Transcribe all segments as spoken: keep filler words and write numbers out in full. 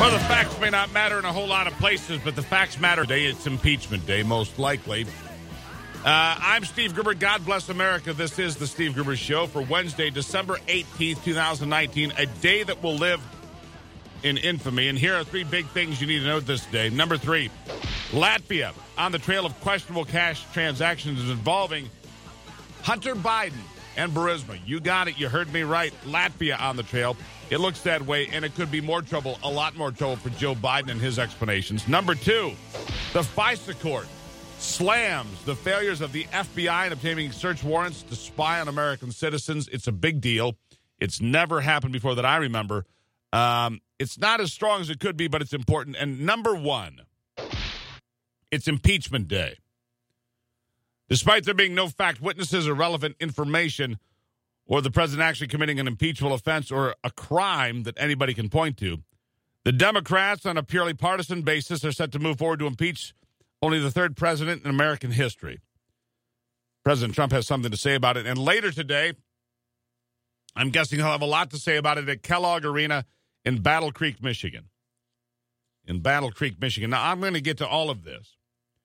Well, the facts may not matter in a whole lot of places, but the facts matter. Today it's impeachment day, most likely. Uh, I'm Steve Gruber. God bless America. This is the Steve Gruber Show for Wednesday, December eighteenth, twenty nineteen, a day that will live in infamy. And here are three big things you need to know this day. Number three, Latvia on the trail of questionable cash transactions involving Hunter Biden and Burisma. You got it. You heard me right. Latvia on the trail. It looks that way, and it could be more trouble, a lot more trouble for Joe Biden and his explanations. Number two, the FISA court slams the failures of the F B I in obtaining search warrants to spy on American citizens. It's a big deal. It's never happened before that I remember. Um, it's not as strong as it could be, but it's important. And number one, it's impeachment day. Despite there being no fact witnesses or relevant information, or the president actually committing an impeachable offense or a crime that anybody can point to, the Democrats, on a purely partisan basis, are set to move forward to impeach only the third president in American history. President Trump has something to say about it. And later today, I'm guessing he'll have a lot to say about it at Kellogg Arena in Battle Creek, Michigan. In Battle Creek, Michigan. Now, I'm going to get to all of this.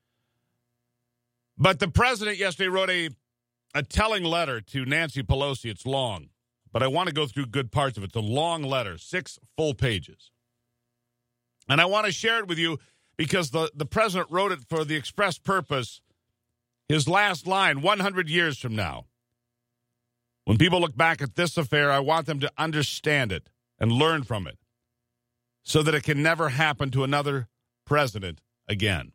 But the president yesterday wrote a A telling letter to Nancy Pelosi. It's long, but I want to go through good parts of it. It's a long letter, six full pages. And I want to share it with you because the, the president wrote it for the express purpose, his last line, one hundred years from now. When people look back at this affair, I want them to understand it and learn from it so that it can never happen to another president again.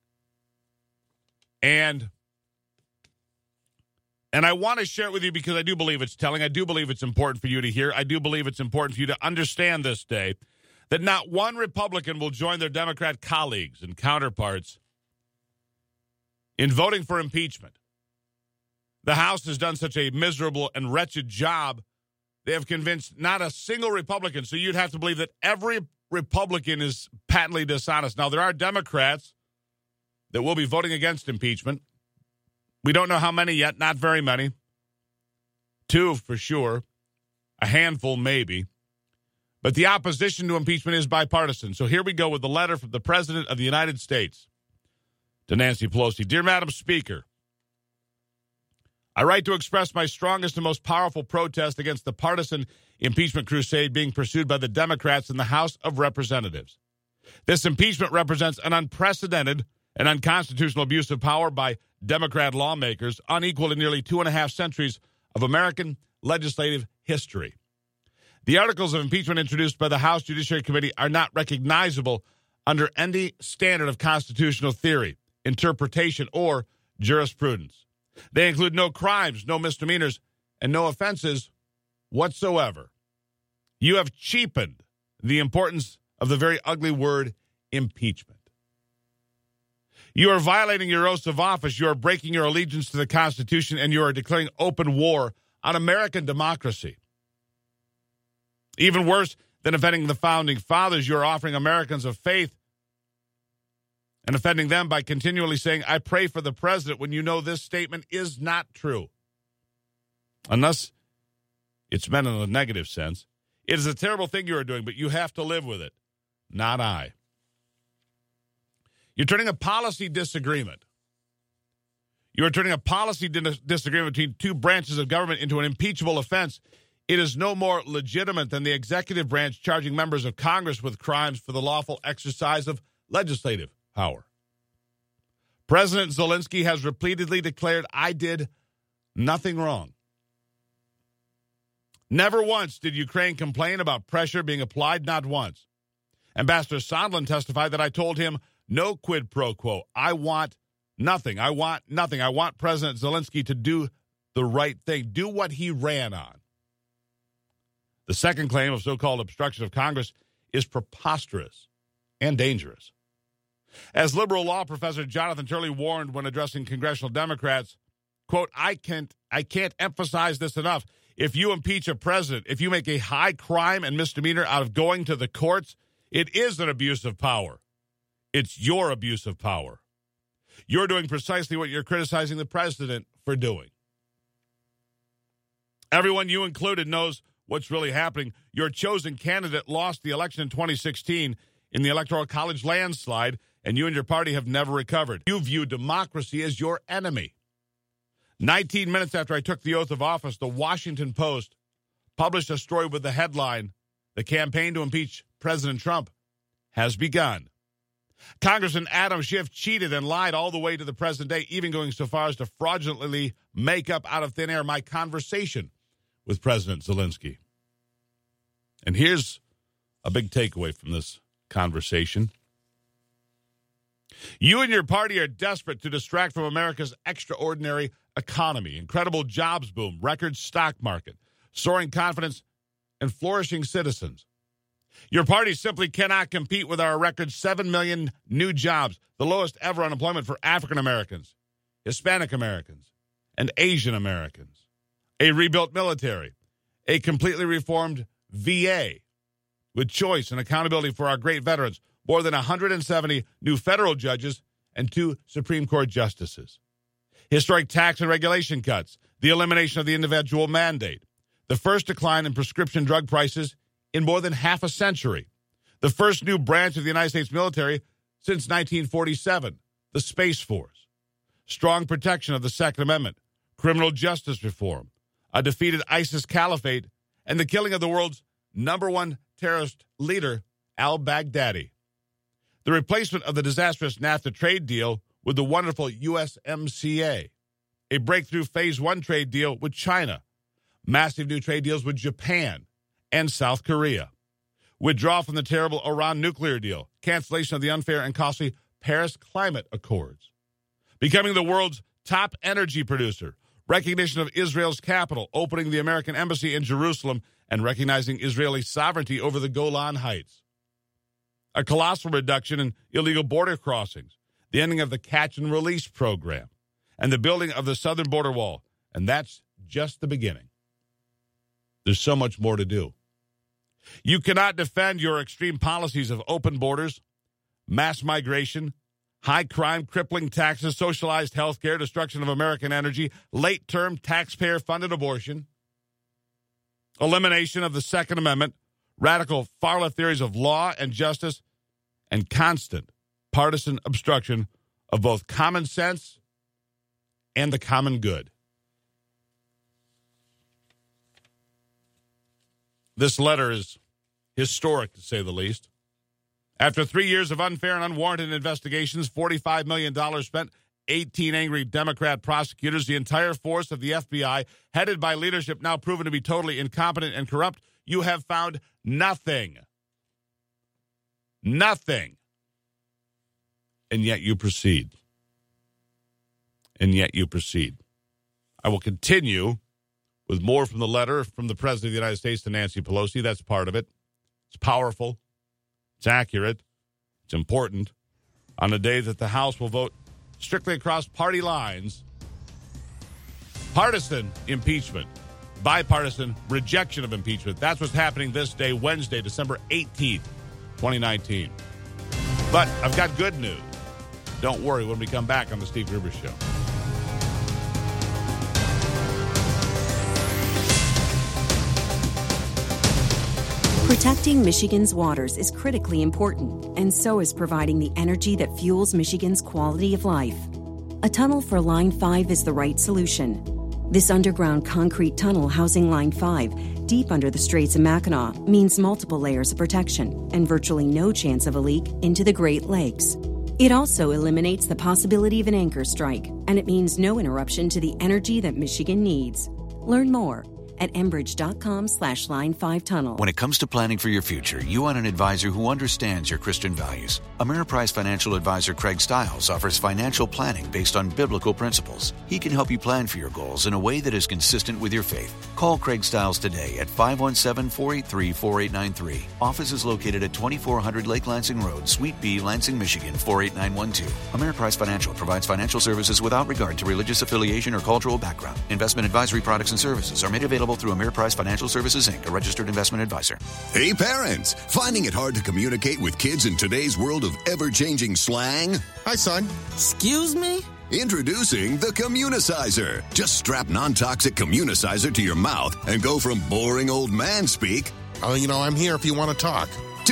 And... And I want to share it with you because I do believe it's telling. I do believe it's important for you to hear. I do believe it's important for you to understand this day that not one Republican will join their Democrat colleagues and counterparts in voting for impeachment. The House has done such a miserable and wretched job. They have convinced not a single Republican. So you'd have to believe that every Republican is patently dishonest. Now, there are Democrats that will be voting against impeachment. We don't know how many yet, not very many. Two for sure, a handful maybe. But the opposition to impeachment is bipartisan. So here we go with the letter from the President of the United States to Nancy Pelosi. Dear Madam Speaker, I write to express my strongest and most powerful protest against the partisan impeachment crusade being pursued by the Democrats in the House of Representatives. This impeachment represents an unprecedented and unconstitutional abuse of power by Democrat lawmakers, unequaled in nearly two and a half centuries of American legislative history. The articles of impeachment introduced by the House Judiciary Committee are not recognizable under any standard of constitutional theory, interpretation, or jurisprudence. They include no crimes, no misdemeanors, and no offenses whatsoever. You have cheapened the importance of the very ugly word impeachment. You are violating your oaths of office. You are breaking your allegiance to the Constitution, and you are declaring open war on American democracy. Even worse than offending the Founding Fathers, you are offering Americans of faith and offending them by continually saying, I pray for the president, when you know this statement is not true. Unless it's meant in a negative sense. It is a terrible thing you are doing, but you have to live with it. Not I. You're turning a policy disagreement. You are turning a policy dis- disagreement between two branches of government into an impeachable offense. It is no more legitimate than the executive branch charging members of Congress with crimes for the lawful exercise of legislative power. President Zelensky has repeatedly declared, I did nothing wrong. Never once did Ukraine complain about pressure being applied, not once. Ambassador Sondland testified that I told him, no quid pro quo. I want nothing. I want nothing. I want President Zelensky to do the right thing, do what he ran on. The second claim of so-called obstruction of Congress is preposterous and dangerous. As liberal law professor Jonathan Turley warned when addressing congressional Democrats, quote, I can't, I can't emphasize this enough. If you impeach a president, if you make a high crime and misdemeanor out of going to the courts, it is an abuse of power. It's your abuse of power. You're doing precisely what you're criticizing the president for doing. Everyone, you included, knows what's really happening. Your chosen candidate lost the election in twenty sixteen, in the Electoral College landslide, and you and your party have never recovered. You view democracy as your enemy. nineteen minutes after I took the oath of office, the Washington Post published a story with the headline, "The campaign to impeach President Trump has begun." Congressman Adam Schiff cheated and lied all the way to the present day, even going so far as to fraudulently make up out of thin air my conversation with President Zelensky. And here's a big takeaway from this conversation. You and your party are desperate to distract from America's extraordinary economy, incredible jobs boom, record stock market, soaring confidence, and flourishing citizens. Your party simply cannot compete with our record seven million new jobs, the lowest ever unemployment for African Americans, Hispanic Americans, and Asian Americans, a rebuilt military, a completely reformed V A with choice and accountability for our great veterans, more than one hundred seventy new federal judges, and two Supreme Court justices, historic tax and regulation cuts, the elimination of the individual mandate, the first decline in prescription drug prices in more than half a century, the first new branch of the United States military since nineteen forty-seven, the Space Force, strong protection of the Second Amendment, criminal justice reform, a defeated ISIS caliphate, and the killing of the world's number one terrorist leader, al-Baghdadi. The replacement of the disastrous NAFTA trade deal with the wonderful U S M C A, a breakthrough phase one trade deal with China, massive new trade deals with Japan and South Korea, withdrawal from the terrible Iran nuclear deal, cancellation of the unfair and costly Paris Climate Accords, becoming the world's top energy producer, recognition of Israel's capital, opening the American embassy in Jerusalem, and recognizing Israeli sovereignty over the Golan Heights, a colossal reduction in illegal border crossings, the ending of the catch and release program, and the building of the southern border wall. And that's just the beginning. There's so much more to do. You cannot defend your extreme policies of open borders, mass migration, high crime, crippling taxes, socialized health care, destruction of American energy, late-term taxpayer-funded abortion, elimination of the Second Amendment, radical far-left theories of law and justice, and constant partisan obstruction of both common sense and the common good. This letter is historic, to say the least. After three years of unfair and unwarranted investigations, forty-five million dollars spent, eighteen angry Democrat prosecutors, the entire force of the F B I, headed by leadership now proven to be totally incompetent and corrupt, you have found nothing. Nothing. And yet you proceed. And yet you proceed. I will continue with more from the letter from the President of the United States to Nancy Pelosi. That's part of it. It's powerful. It's accurate. It's important. On a day that the House will vote strictly across party lines, partisan impeachment, bipartisan rejection of impeachment. That's what's happening this day, Wednesday, December eighteenth, twenty nineteen. But I've got good news. Don't worry when we come back on the Steve Gruber Show. Protecting Michigan's waters is critically important, and so is providing the energy that fuels Michigan's quality of life. A tunnel for Line five is the right solution. This underground concrete tunnel housing Line five, deep under the Straits of Mackinac, means multiple layers of protection and virtually no chance of a leak into the Great Lakes. It also eliminates the possibility of an anchor strike, and it means no interruption to the energy that Michigan needs. Learn more at enbridge.com slash line five tunnel. When it comes to planning for your future, you want an advisor who understands your Christian values. Ameriprise financial advisor Craig Stiles offers financial planning based on biblical principles. He can help you plan for your goals in a way that is consistent with your faith. Call Craig Stiles today at five one seven, four eight three, four eight nine three. Office is located at twenty-four hundred Lake Lansing Road, Suite B, Lansing, Michigan, four eight nine one two. Ameriprise Financial provides financial services without regard to religious affiliation or cultural background. Investment advisory products and services are made available through Ameriprise Financial Services, Incorporated, a registered investment advisor. Hey parents, finding it hard to communicate with kids in today's world of ever-changing slang? Hi, son. Excuse me? Introducing the Communicizer. Just strap non-toxic Communicizer to your mouth and go from boring old man speak Oh, you know, I'm here if you want to talk. to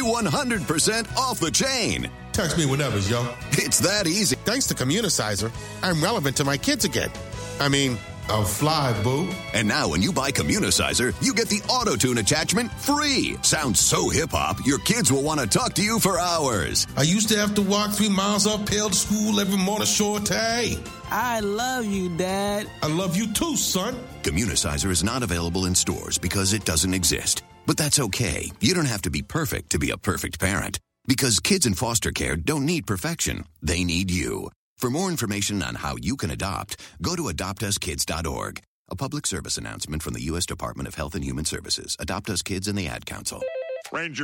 one hundred percent off the chain. Text me whenever, yo. It's that easy. Thanks to Communicizer, I'm relevant to my kids again. I mean, I'll fly, boo. And now when you buy Communicizer, you get the auto-tune attachment free. Sounds so hip-hop, your kids will want to talk to you for hours. I used to have to walk three miles uphill to school every morning, Shorty. I love you, Dad. I love you too, son. Communicizer is not available in stores because it doesn't exist. But that's okay. You don't have to be perfect to be a perfect parent. Because kids in foster care don't need perfection. They need you. For more information on how you can adopt, go to adopt us kids dot org. A public service announcement from the U S Department of Health and Human Services. Adopt Us Kids and the Ad Council. Ranger